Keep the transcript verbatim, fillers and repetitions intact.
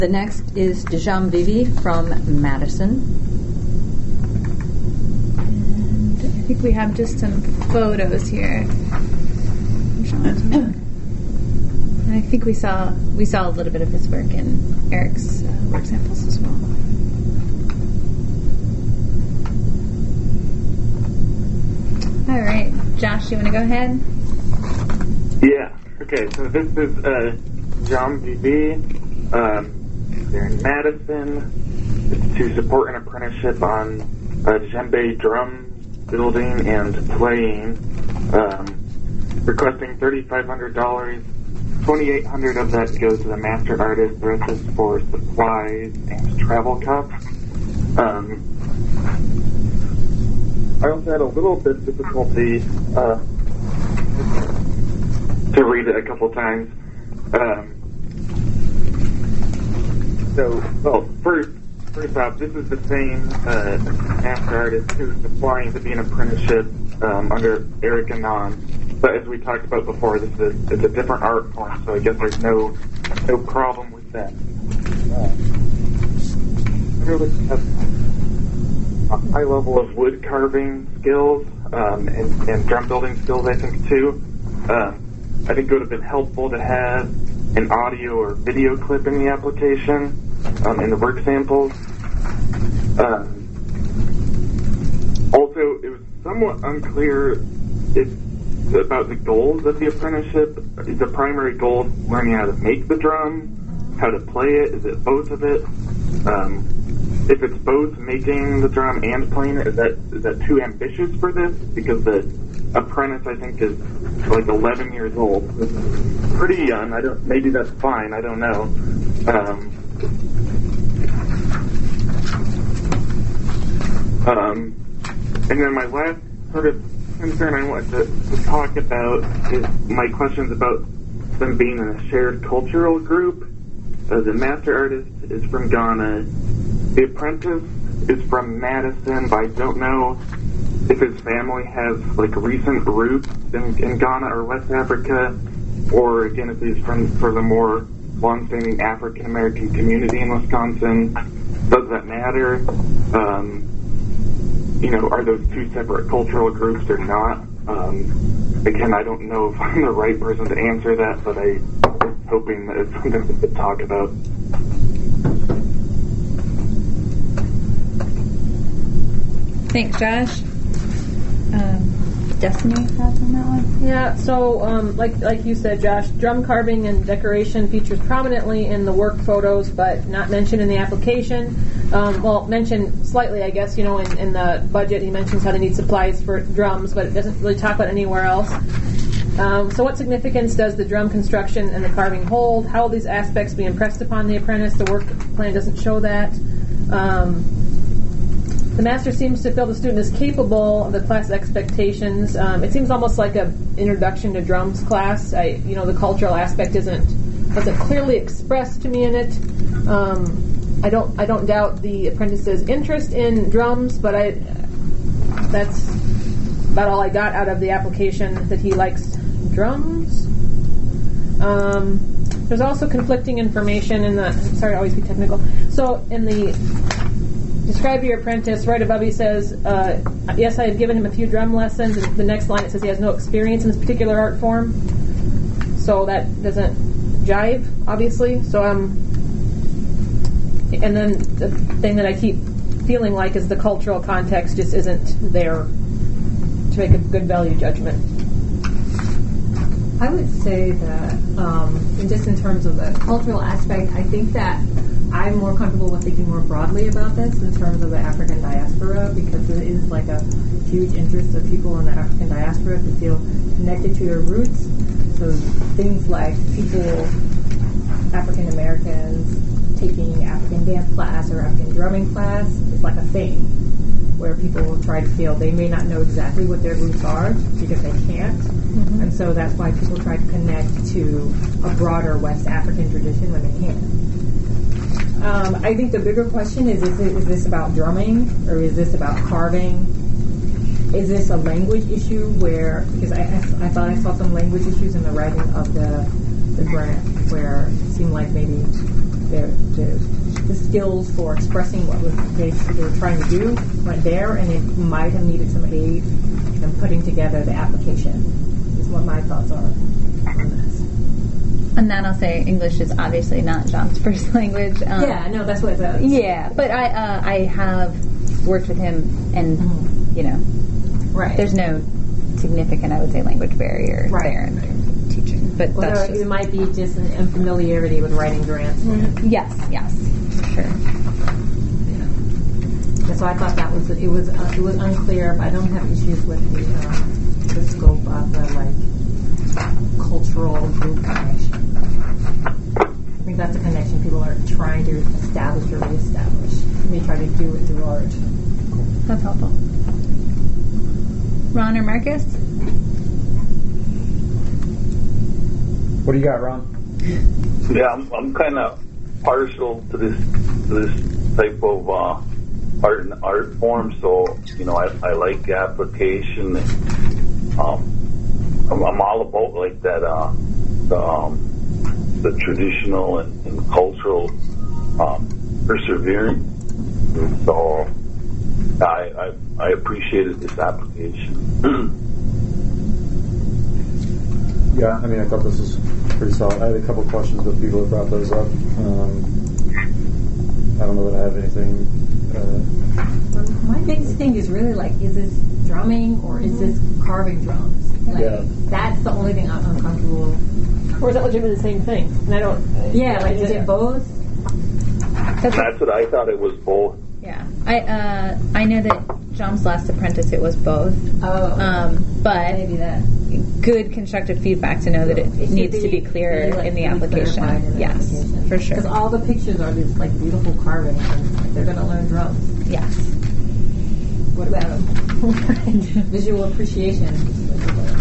The next is Dejam Vivi from Madison. And I think we have just some photos here. And I think we saw we saw a little bit of his work in Eric's uh, work samples as well. All right, Josh, you want to go ahead? Yeah. Okay. So this is uh, Dejam Vivi. Um, they're in Madison. It's to support an apprenticeship on uh, djembe drum building and playing. Um, requesting thirty-five hundred dollars. twenty-eight hundred dollars of that goes to the master artist. The rest is for supplies and travel cups. Um, I also had a little bit of difficulty uh, to read it a couple times. Um, so, well, first, first off, this is the same uh, master artist who's applying to be an apprenticeship um, under Eric Anon. But as we talked about before, this is a, it's a different art form, so I guess there's no no problem with that. Uh, I really have a high level of wood carving skills um, and, and drum building skills, I think, too. Uh, I think it would have been helpful to have an audio or video clip in the application, um, in the work samples. Um, also, it was somewhat unclear if about the goals of the apprenticeship. Is the primary goal learning how to make the drum, how to play it? Is it both of it? Um, if it's both making the drum and playing it, is that is that too ambitious for this? Because the apprentice, I think, is like eleven years old. It's pretty young. I don't. Maybe that's fine. I don't know. Um, um, and then my last sort of concern I wanted to, to talk about is my questions about them being in a shared cultural group. Uh, the master artist is from Ghana. The apprentice is from Madison, but I don't know if his family has like recent roots in, in Ghana or West Africa, or again if he's from for the more long-standing African American community in Wisconsin. Does that matter? Um, You know, are those two separate cultural groups or not? Um, again, I don't know if I'm the right person to answer that, but I was hoping that it's something we could talk about. Thanks, Josh. Um, Destiny, thoughts on that one? Yeah, so um, like like you said, Josh, drum carving and decoration features prominently in the work photos, but not mentioned in the application. Um, well, mentioned slightly, I guess, you know, in, in the budget, he mentions how they need supplies for drums, but it doesn't really talk about anywhere else. Um, so what significance does the drum construction and the carving hold? How will these aspects be impressed upon the apprentice? The work plan doesn't show that. Um, the master seems to feel the student is capable of the class expectations. Um, it seems almost like a introduction to drums class. I, you know, the cultural aspect isn't wasn't clearly expressed to me in it. Um, I don't I don't doubt the apprentice's interest in drums, but I that's about all I got out of the application, that he likes drums. Um, there's also conflicting information in the, sorry to always be technical. So in the describe your apprentice, right above he says, uh, yes, I have given him a few drum lessons, and the next line it says he has no experience in this particular art form. So that doesn't jive, obviously. So um. And then the thing that I keep feeling like is the cultural context just isn't there to make a good value judgment. I would say that, um, and just in terms of the cultural aspect, I think that I'm more comfortable with thinking more broadly about this in terms of the African diaspora, because it is like a huge interest of people in the African diaspora to feel connected to their roots. So things like people, African Americans, taking African dance class or African drumming class is like a thing where people will try to feel they may not know exactly what their roots are because they can't. Mm-hmm. And so that's why people try to connect to a broader West African tradition when they can. Um, I think the bigger question is, is, it, is this about drumming or is this about carving? Is this a language issue where, because I, I, I thought I saw some language issues in the writing of the, the grant where it seemed like maybe their, their the skills for expressing what was they, they were trying to do weren't there, and it might have needed some aid in putting together the application. Is what my thoughts are on this. And then I'll say English is obviously not Jean's first language. Um, Yeah, no, that's what. That's, Yeah, but I uh, I have worked with him, and Mhm. you know, right. there's no significant, I would say, language barrier Right. there in terms of teaching. But Well, that's there- just, it might be just an unfamiliarity with writing grants. yes, yes, for sure. And so I thought that was it was uh, it was unclear, but I don't have issues with the um, the scope of the like cultural group connection. I think that's a connection people are trying to establish or reestablish. They try to do it through art. That's helpful. Ron or Marcus? What do you got, Ron? Yeah, I'm, I'm kind of partial to this to this type of uh, art and art form. So you know, I, I like the application. And, um, I'm, I'm all about like that uh, the um, the traditional and, and cultural um, persevering. And so I, I I appreciated this application. Yeah, I mean, I thought this was pretty solid. I had a couple questions, but people have brought those up. Um, I don't know that I have anything. Uh, My biggest thing is really like, is this drumming or is this carving drums? Like, Yeah. That's the only thing I'm uncomfortable. Or is that legitimately the same thing? And I don't. Yeah, like is it both? That's That's what I thought. It was both. yeah. I uh, I know that John's Last Apprentice, it was both. Oh, Um, but maybe that. good constructive feedback to know that it, It should needs to be- be clear be, like, in the really application. clarified in the Yes, application. for sure. Because all the pictures are these like beautiful carvings, and they're going to learn drums. Yes. What about them? Visual appreciation.